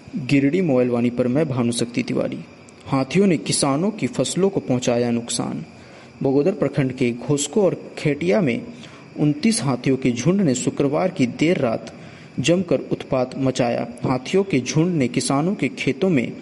गिरडी mobile वाणी पर मैं भानुशक्ति तिवारी। हाथियों ने किसानों की फसलों को पहुंचाया नुकसान। बगोदर प्रखंड के घोसको और खेटिया में 29 हाथियों के झुंड ने शुक्रवार की देर रात जमकर उत्पात मचाया। हाथियों के झुंड ने किसानों के खेतों में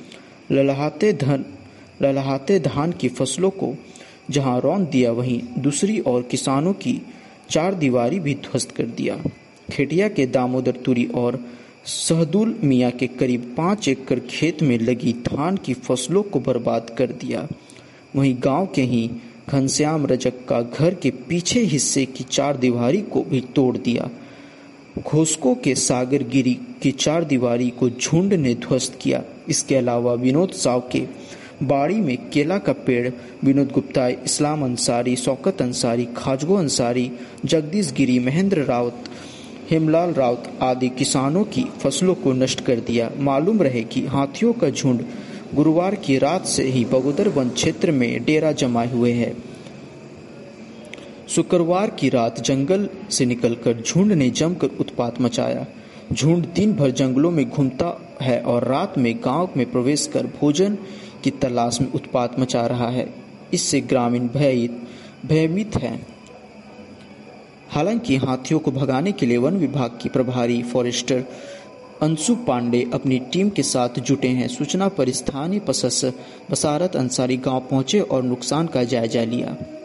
ललहाते धान की फसलों को जहां रौंद दिया, वहीं दूसरी ओर किसानों की चार दीवारी भी ध्वस्त कर दिया। खेटिया के दामोदर तुरी और सहदुल मियाँ के करीब 5 एकड़ खेत में लगी धान की फसलों को बर्बाद कर दिया। वहीं गांव के ही घनश्याम रजक का घर के पीछे हिस्से की चार दीवारी को भी तोड़ दिया। घोसको के सागर गिरी की चार दीवारी को झुंड ने ध्वस्त किया। इसके अलावा विनोद साव के बाड़ी में केला का पेड़, विनोद गुप्ता, इस्लाम अंसारी, शौकत अंसारी, खाजगो अंसारी, जगदीश गिरी, महेंद्र राउत, हेमलाल राउत आदि किसानों की फसलों को नष्ट कर दिया। मालूम रहे कि हाथियों का झुंड गुरुवार की रात से ही बगोदर वन क्षेत्र में डेरा जमाए हुए है। शुक्रवार की रात जंगल से निकलकर झुंड ने जमकर उत्पात मचाया। झुंड दिन भर जंगलों में घूमता है और रात में गांव में प्रवेश कर भोजन की तलाश में उत्पात मचा रहा है। इससे ग्रामीण भयभीत हैं। हालांकि हाथियों को भगाने के लिए वन विभाग की प्रभारी फॉरेस्टर अंशु पांडे अपनी टीम के साथ जुटे हैं। सूचना पर स्थानीय प्रशासक बसारत अंसारी गांव पहुंचे और नुकसान का जायजा लिया।